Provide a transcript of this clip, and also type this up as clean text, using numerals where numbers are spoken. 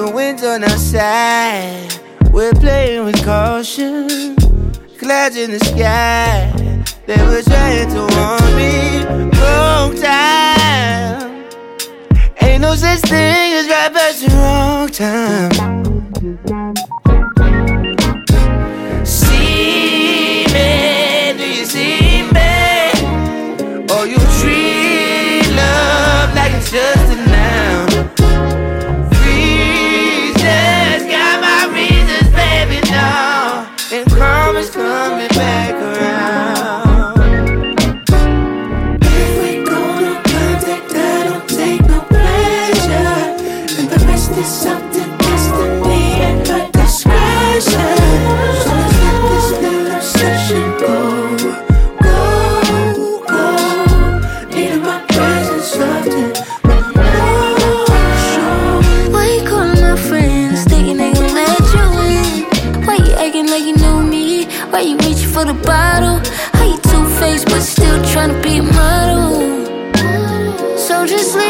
the wind's on our side. We're playing with caution. Clouds in the sky. They were trying to warn me. Wrong time. Ain't no such thing as right person, wrong time. See me, do you see me? Or you treat love like it's just a noun. Reasons, got my reasons, baby, no. And karma's coming back around. If we go no contact, I don't take no pleasure. And the rest is up to destiny and her discretion. So let's let this little obsession go. Needing my presence often. Why you calling my friends, thinking they gon' let you in? Why you acting like you know me? Why you reaching for the bottle? How you two-faced but still tryna be a model? So just leave